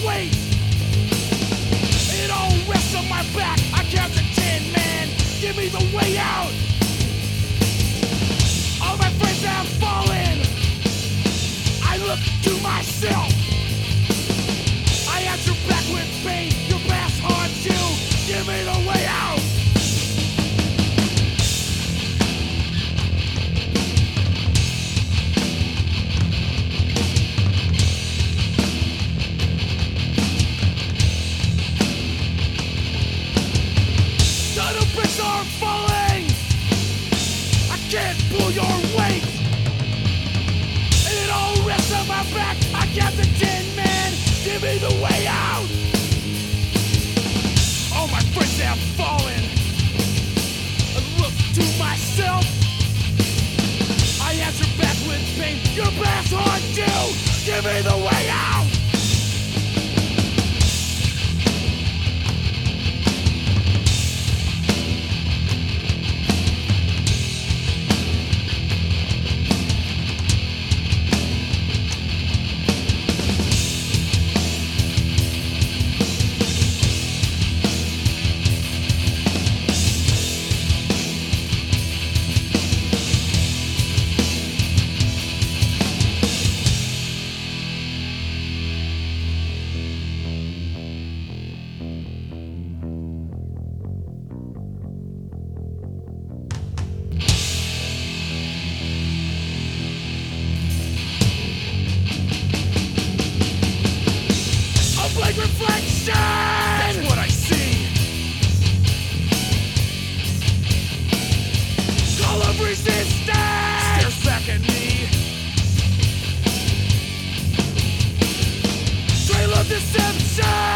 weight. It all rests on my back. I count to 10, man. Give me the way out. All my friends have fallen. I look to myself. I answer back with pain. Your past haunts you. Give me the way out. Are falling. I can't pull your weight. It all rests on my back. I count to 10, man. Give me the way out. All my friends have fallen. I look to myself. I answer back with pain. Your past haunts you. Give me the way out. Reflection! That's what I see. Call of resistance! Stares back at me. Trail of deception!